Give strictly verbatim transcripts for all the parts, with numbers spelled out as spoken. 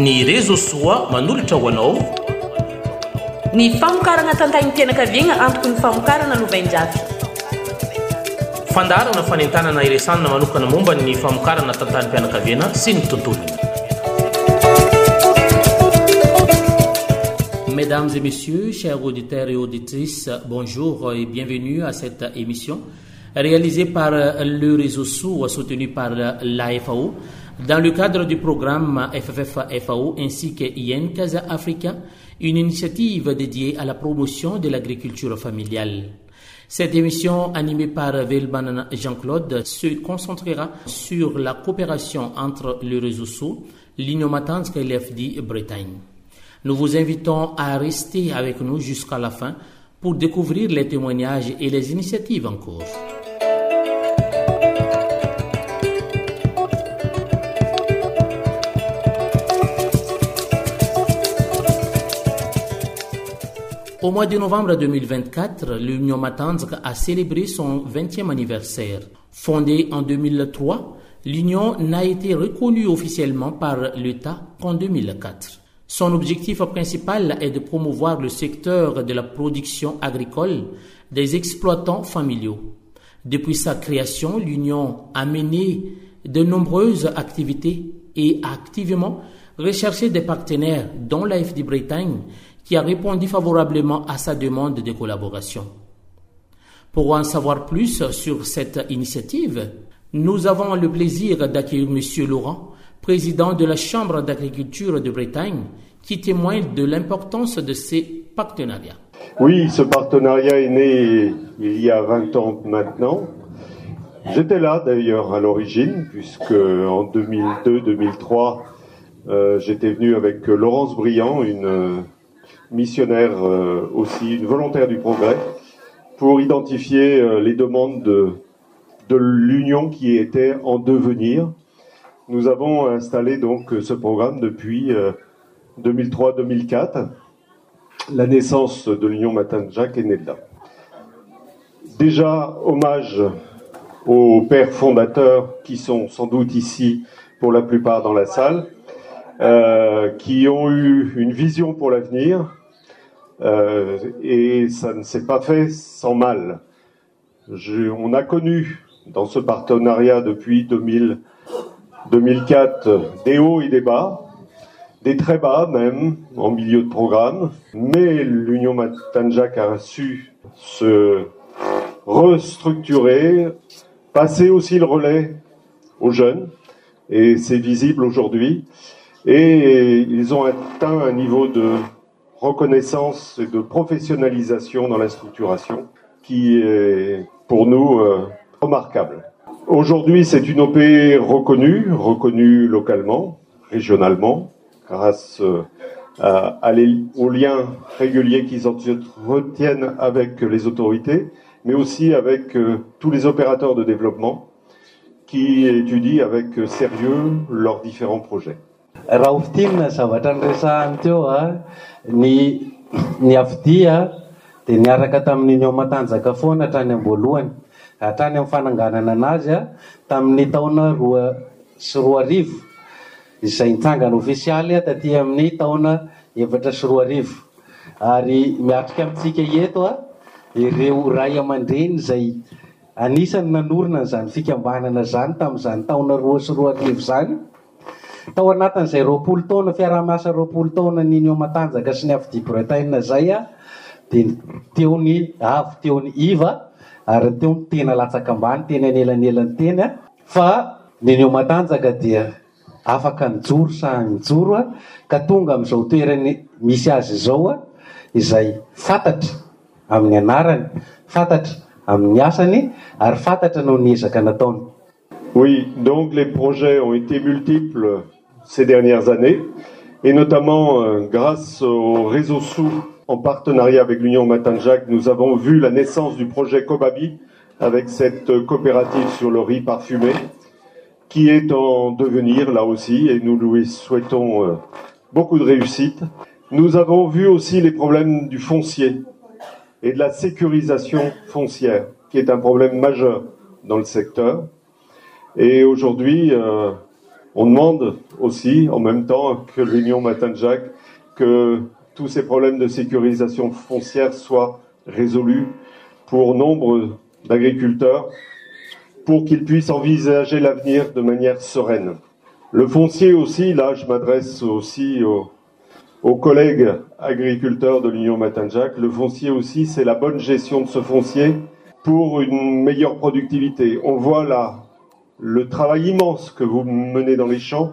Ny réseaux soa manolotra ho anao. Ny famokarana tantaim-pianakaviana antoko ny famokarana Lovainjafy. Fandarana fanentanana iresanana manokana momba ny famokarana tantaim-pianakaviana sy ny tontolony. Mesdames et messieurs, chers auditeurs et auditrices, bonjour et bienvenue à cette émission réalisée par le réseau sourd soutenu par l'A F A O dans le cadre du programme F F F F A O ainsi que I N Casa Africa, une initiative dédiée à la promotion de l'agriculture familiale. Cette émission, animée par Velban Jean-Claude, se concentrera sur la coopération entre le réseau sourd, l'Union Matanzak et l'F D Bretagne. Nous vous invitons à rester avec nous jusqu'à la fin pour découvrir les témoignages et les initiatives en cours. Au mois de novembre deux mille vingt-quatre, l'Union Matanzak a célébré son vingtième anniversaire. Fondée en deux mille trois, l'Union n'a été reconnue officiellement par l'État qu'en deux mille quatre. Son objectif principal est de promouvoir le secteur de la production agricole des exploitants familiaux. Depuis sa création, l'Union a mené de nombreuses activités et a activement recherché des partenaires, dont la F D Bretagne, qui a répondu favorablement à sa demande de collaboration. Pour en savoir plus sur cette initiative, nous avons le plaisir d'accueillir M. Laurent, président de la Chambre d'agriculture de Bretagne, qui témoigne de l'importance de ces partenariats. Oui, ce partenariat est né il y a vingt ans maintenant. J'étais là d'ailleurs à l'origine, puisque en deux mille deux deux mille trois, euh, j'étais venu avec Laurence Briand, une missionnaire euh, aussi, une volontaire du progrès, pour identifier euh, les demandes de, de l'Union qui était en devenir. Nous avons installé donc ce programme depuis euh, deux mille trois deux mille quatre. La naissance de l'Union Matanzak est née de là. Déjà, hommage aux pères fondateurs qui sont sans doute ici pour la plupart dans la salle, euh, qui ont eu une vision pour l'avenir, euh, et ça ne s'est pas fait sans mal. Je, on a connu dans ce partenariat depuis deux mille, deux mille quatre des hauts et des bas, des très bas même en milieu de programme, mais l'Union Matanzak a su se restructurer, passer aussi le relais aux jeunes, et c'est visible aujourd'hui, et ils ont atteint un niveau de reconnaissance et de professionnalisation dans la structuration qui est pour nous euh, remarquable. Aujourd'hui, c'est une O P reconnue, reconnue localement, régionalement, grâce à, à les, aux liens réguliers qu'ils entretiennent avec les autorités, mais aussi avec euh, tous les opérateurs de développement qui étudient avec sérieux leurs différents projets. Raha ofitina zavatra niresahany teo a ny ny afidia dia niaraka tamin'ny Union Matanzaka foana hatrany am-boalohany, hatrany amin'ny fananganana anazy a tamin'ny taona roa sy roa arivo, izay nitsangana ofisialy a taty amin'ny taona efatra sy roa arivo, ary miatrika amintsika eto a ireo ray aman-dreny izay anisany nanorina izany fikambanana zany tamin'izany taona roa sy roa arivo zany. Tao anatin'izay roapolo taona fiaraha-miasa roapolo taona ny Union Matanzaka sy ny F D Bretagne zay a dia teo ny avy teo ny iva ary teo ny tena latsaka ambany teny anelanelany teny a fa ny Union Matanzaka dia afaka nijoro sa nijoro a ka tonga amin'izao toerany misy azy izao a izay fantatra amin'ny anarany, fantatra amin'ny asany ary fantatra no niezaka nataony. Oui, donc les projets ont été multiples ces dernières années, et notamment euh, grâce au réseau sous en partenariat avec l'Union Matanzak, nous avons vu la naissance du projet Kobabi avec cette coopérative sur le riz parfumé qui est en devenir là aussi, et nous lui souhaitons euh, beaucoup de réussite. Nous avons vu aussi les problèmes du foncier et de la sécurisation foncière, qui est un problème majeur dans le secteur. Et aujourd'hui, euh, On demande aussi, en même temps que l'Union Matanjak, que tous ces problèmes de sécurisation foncière soient résolus pour nombre d'agriculteurs, pour qu'ils puissent envisager l'avenir de manière sereine. Le foncier aussi, là je m'adresse aussi aux, aux collègues agriculteurs de l'Union Matanjak, le foncier aussi c'est la bonne gestion de ce foncier pour une meilleure productivité. On voit là le travail immense que vous menez dans les champs,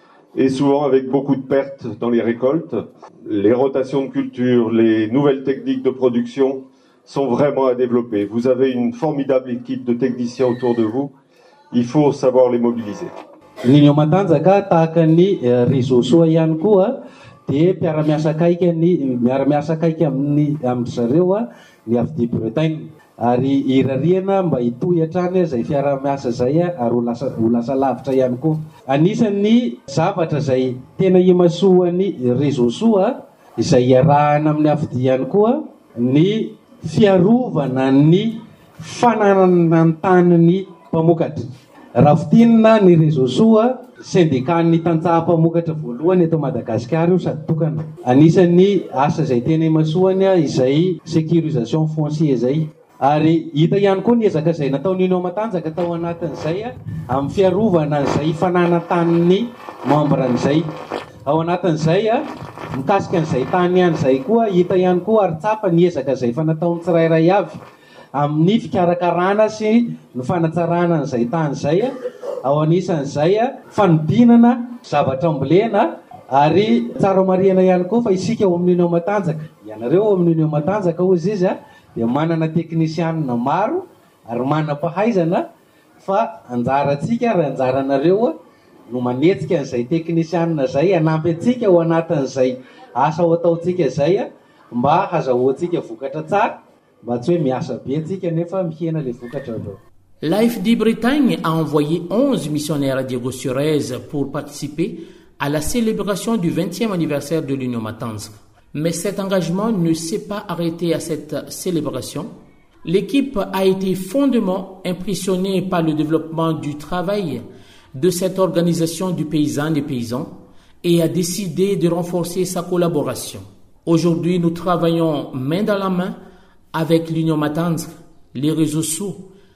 et souvent avec beaucoup de pertes dans les récoltes. Les rotations de culture, les nouvelles techniques de production sont vraiment à développer. Vous avez une formidable équipe de techniciens autour de vous. Il faut savoir les mobiliser. L'Union Matanjaka tahaka ny réseau soa ihany koa dia mpiara-miasa akaiky ny miara-miasa akaiky amin'ny amin'ny zareo a ny avy Bretagne ary irariana mba hitohy hatrany izay fiara-miasa izay ary ho lasa ho lasa lavitra ihany koa. Anisan'ny zavatra izay tena imasoan'ny réseau soa izay iarahana amin'ny avy ihany koa ny fiarovana ny fananana ny tanin'ny mpamokatra. Raha fitinina ny réseau soa syndicat-ny tantsaha mpamokatra voalohany eto Madagasikara io sady tokana. Anisan'ny asa izay tena imasoany izay sécurisation foncier izay. Ary hita ihany koa ny ezaka izay nataon'ny Union Matanjaka tao anatin'izay amin'ny fiarovana izay fananantanin'ny membran'izay. Ao anatin'izay mikasika an'izay tany ihany izay koa hita ihany koa ary tsapa ny ezaka izay fanataony tsirairay avy amin'ny fikarakarana sy ny fanatsarana an'izay tany izay. Ao anisan'izay fanodinana zavatra ambolena ary tsara marihana ihany koa fa isika ao amin'ny Union Matanjaka, ianareo ao amin'ny Union Matanjaka hozy izy dia manana teknisianina maro ary manam-pahaizana fa anjarantsika ary anjaranareo no manetsika an'izay teknisianina izay hanampy antsika ao anatin'izay asa ho ataontsika izay mba hazahoantsika vokatra tsara mba tsy hoe miasa be antsika nefa mihena le vokatra avao. L'A F D Bretagne a envoyé onze missionnaires à Diego Suarez pour participer à la célébration du vingtième anniversaire de l'Union Matanzaka. Mais cet engagement ne s'est pas arrêté à cette célébration. L'équipe a été fondamentalement impressionnée par le développement du travail de cette organisation du paysan et paysans et a décidé de renforcer sa collaboration. Aujourd'hui, nous travaillons main dans la main avec l'Union Matanzaka, les réseaux sociaux,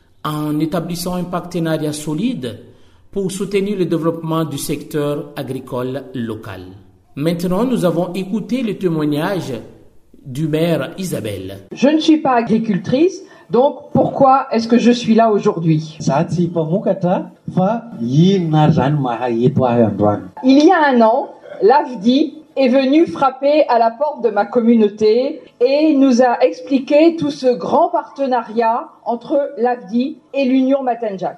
en établissant un partenariat solide pour soutenir le développement du secteur agricole local. Maintenant, nous avons écouté le témoignage du maire Isabelle. Je ne suis pas agricultrice, donc pourquoi est-ce que je suis là aujourd'hui? Il y a un an, l'A F D I est venu frapper à la porte de ma communauté et nous a expliqué tout ce grand partenariat entre l'A F D I et l'Union Matanjaka.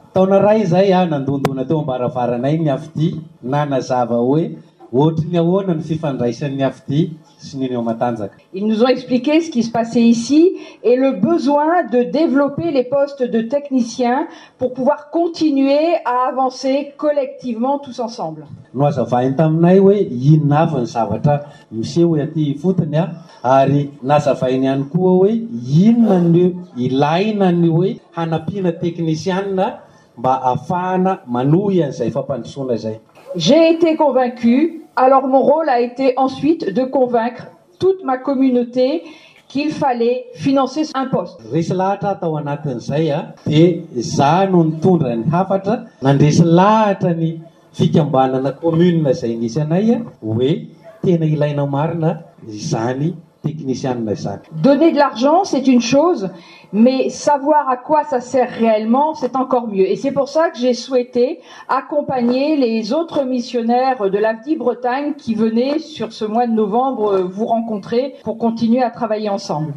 Ils nous ont expliqué ce qui se passait ici et le besoin de développer les postes de techniciens pour pouvoir continuer à avancer collectivement tous ensemble. J'ai été convaincu, alors mon rôle a été ensuite de convaincre toute ma communauté qu'il fallait financer un poste. Donner de l'argent, c'est une chose, mais savoir à quoi ça sert réellement, c'est encore mieux. Et c'est pour ça que j'ai souhaité accompagner les autres missionnaires de l'A F D I Bretagne qui venaient sur ce mois de novembre vous rencontrer pour continuer à travailler ensemble.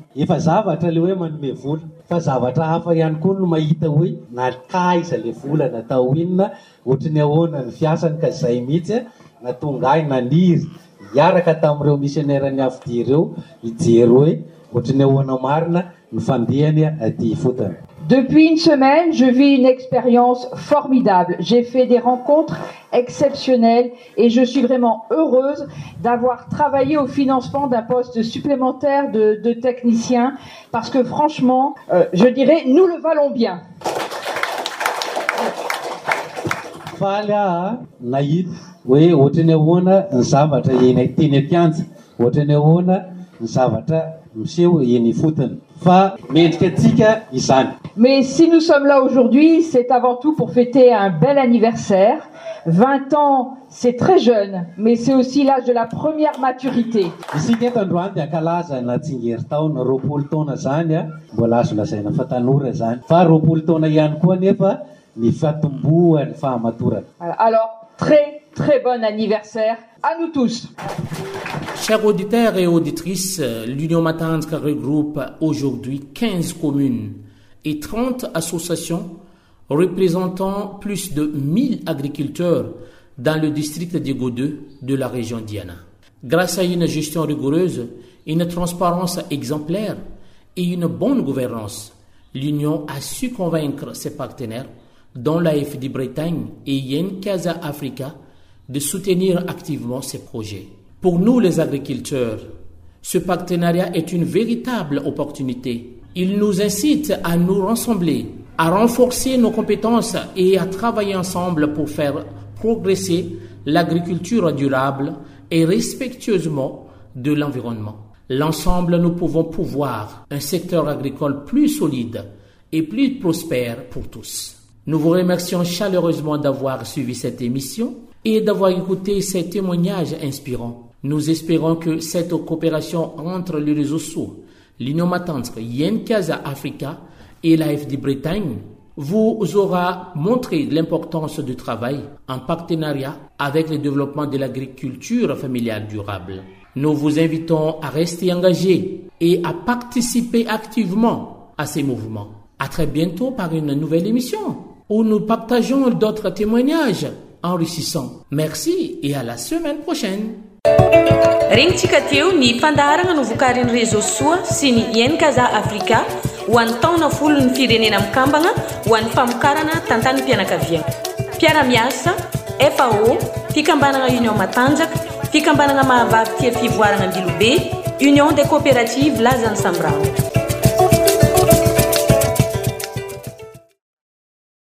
Yaraka tamin'ireo missionnaire ny F D I ireo hijery hoe ohatrany ahoana marina ny fandehany aty fotany. Depuis une semaine, je vis une expérience formidable. J'ai fait des rencontres exceptionnelles et je suis vraiment heureuse d'avoir travaillé au financement d'un poste supplémentaire de, de technicien parce que franchement, euh, je dirais, nous le valons bien. faly a nahita hoe ohatrany ahoana ny zavatra eny teny ampianja, ohatrany ahoana ny zavatra miseho eny fotony. Fa mendrika antsika izany. Mais si nous sommes là aujourd'hui, c'est avant tout pour fêter un bel anniversaire. vingt ans, c'est très jeune, mais c'est aussi l'âge de la première maturité. Isika eto androany dia ankalaza na tsingery taona roapolo taona zany a, mbola azo lazaina fa tanora zany. Fa roapolo taona ihany koa nefa ny fatombohan'ny fahamatorana. Alors, très très bon anniversaire à nous tous. Chers auditeurs et auditrices, l'Union Matanzka regroupe aujourd'hui quinze communes et trente associations représentant plus de mille agriculteurs dans le district d'Ego deux de la région Diana. Grâce à une gestion rigoureuse, une transparence exemplaire et une bonne gouvernance, l'Union a su convaincre ses partenaires, dont l'A F D Bretagne et Yen Casa Africa, de soutenir activement ces projets. Pour nous les agriculteurs, ce partenariat est une véritable opportunité. Il nous incite à nous rassembler, à renforcer nos compétences et à travailler ensemble pour faire progresser l'agriculture durable et respectueusement de l'environnement. L'ensemble, nous pouvons pouvoir un secteur agricole plus solide et plus prospère pour tous. Nous vous remercions chaleureusement d'avoir suivi cette émission et d'avoir écouté ces témoignages inspirants. Nous espérons que cette coopération entre les réseaux sociaux, l'Union Matanzka, Yen Casa Africa et l'A F D Bretagne vous aura montré l'importance du travail en partenariat avec le développement de l'agriculture familiale durable. Nous vous invitons à rester engagés et à participer activement à ces mouvements. À très bientôt par une nouvelle émission où nous partageons d'autres témoignages enrichissants. Merci et à la semaine prochaine. Regnitsika teo ny fandaharana no vokarin'ny réseau soa sy ny Yen Casa Africa ho an'ny taona folo ny firenena mikambagna ho an'ny famokarana tantany mpianakaviana. Mpiara-miasa, F A O, fikambanana Union Matanjaka, fikambanana mahavavy tia fivoarana Ambilobe, Union des coopératives Lazany Sambrao.